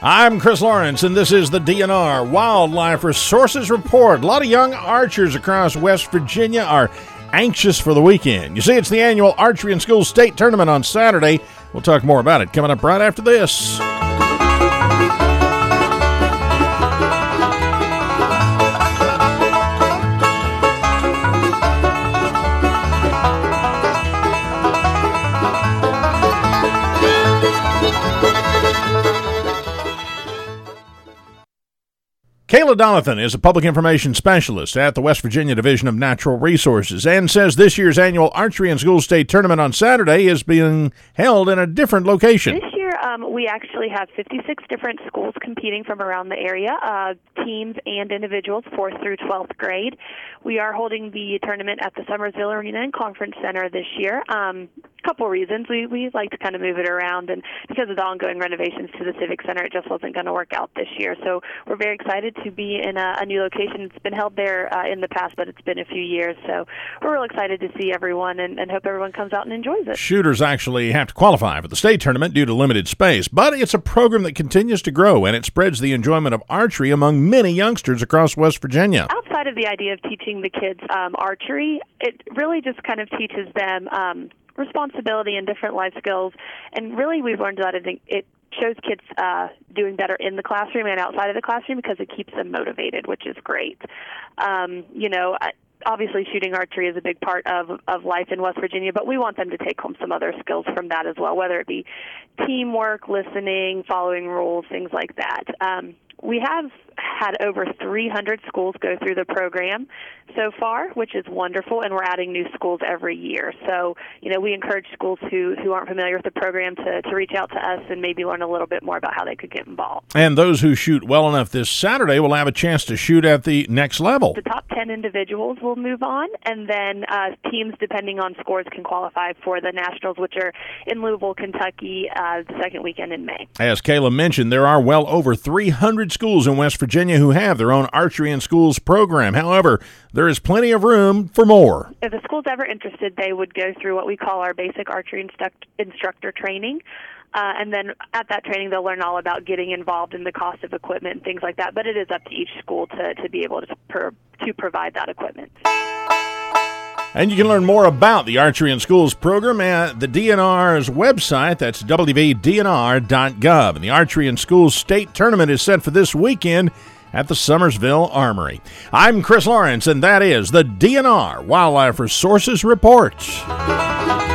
I'm Chris Lawrence, and this is the DNR Wildlife Resources Report. A lot of young archers across West Virginia are anxious for the weekend. You see, it's the annual Archery in Schools State Tournament on Saturday. We'll talk more about it coming up right after this. Kayla Donathan is a public information specialist at the West Virginia Division of Natural Resources and says this year's annual Archery in Schools State Tournament on Saturday is being held in a different location. This year, we actually have 56 different schools competing from around the area, teams and individuals, 4th through 12th grade. We are holding the tournament at the Summersville Arena and Conference Center this year. Couple reasons. We like to kind of move it around, and because of the ongoing renovations to the Civic Center, it just wasn't going to work out this year. So we're very excited to be in a new location. It's been held there in the past, but it's been a few years. So we're real excited to see everyone and hope everyone comes out and enjoys it. Shooters actually have to qualify for the state tournament due to limited space, but it's a program that continues to grow, and it spreads the enjoyment of archery among many youngsters across West Virginia. Outside of the idea of teaching the kids archery, it really just kind of teaches them responsibility and different life skills, and really we've learned that it shows kids doing better in the classroom and outside of the classroom because it keeps them motivated, which is great. Obviously shooting archery is a big part of life in West Virginia, but we want them to take home some other skills from that as well, whether it be teamwork, listening, following rules, things like that. We have had over 300 schools go through the program so far, which is wonderful, and we're adding new schools every year. So, we encourage schools who aren't familiar with the program to reach out to us and maybe learn a little bit more about how they could get involved. And those who shoot well enough this Saturday will have a chance to shoot at the next level. The top 10 individuals will move on, and then teams, depending on scores, can qualify for the Nationals, which are in Louisville, Kentucky, the second weekend in May. As Kayla mentioned, there are well over 300 schools in West Virginia who have their own Archery in Schools program. However, there is plenty of room for more. If the school's ever interested, they would go through what we call our basic archery instructor training. And then at that training, they'll learn all about getting involved in the cost of equipment and things like that. But it is up to each school to be able to provide that equipment. And you can learn more about the Archery in Schools program at the DNR's website. That's wvdnr.gov. And the Archery in Schools State Tournament is set for this weekend at the Summersville Armory. I'm Chris Lawrence, and that is the DNR Wildlife Resources Report.